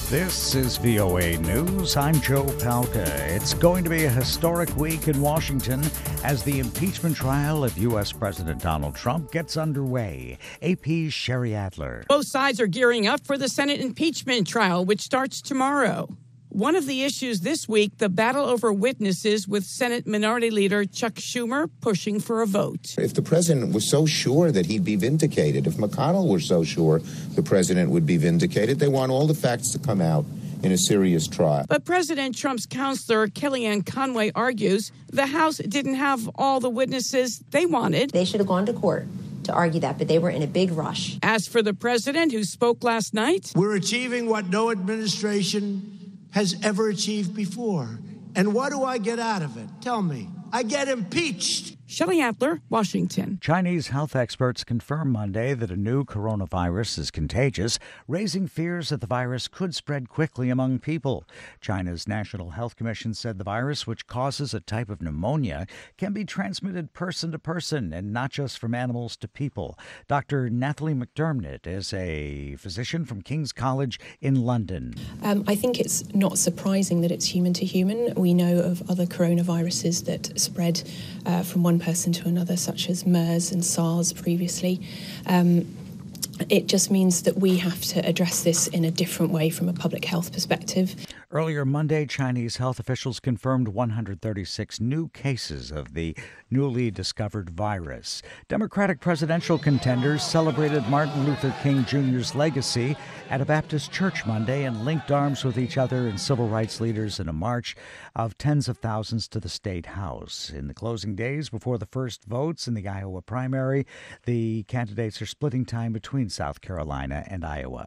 This is VOA News. I'm Joe Palca. It's going to be a historic week in Washington as the impeachment trial of U.S. President Donald Trump gets underway. AP's Sherry Adler. Both sides are gearing up for the Senate impeachment trial, which starts tomorrow. One of the issues this week, the battle over witnesses, with Senate Minority Leader Chuck Schumer pushing for a vote. If the president was so sure that he'd be vindicated, if McConnell were so sure the president would be vindicated, they want all the facts to come out in a serious trial. But President Trump's counselor, Kellyanne Conway, argues the House didn't have all the witnesses they wanted. They should have gone to court to argue that, but they were in a big rush. As for the president, who spoke last night, we're achieving what no administration has ever achieved before. And what do I get out of it? Tell me. I get impeached. Shelly Adler, Washington. Chinese health experts confirmed Monday that a new coronavirus is contagious, raising fears that the virus could spread quickly among people. China's National Health Commission said the virus, which causes a type of pneumonia, can be transmitted person to person and not just from animals to people. Dr. Nathalie McDermott is a physician from King's College in London. I think it's not surprising that it's human to human. We know of other coronaviruses that spread from one person to another, such as MERS and SARS previously. It just means that we have to address this in a different way from a public health perspective. Earlier Monday, Chinese health officials confirmed 136 new cases of the newly discovered virus. Democratic presidential contenders celebrated Martin Luther King Jr.'s legacy at a Baptist church Monday and linked arms with each other and civil rights leaders in a march of tens of thousands to the state house. In the closing days before the first votes in the Iowa primary, the candidates are splitting time between South Carolina and Iowa.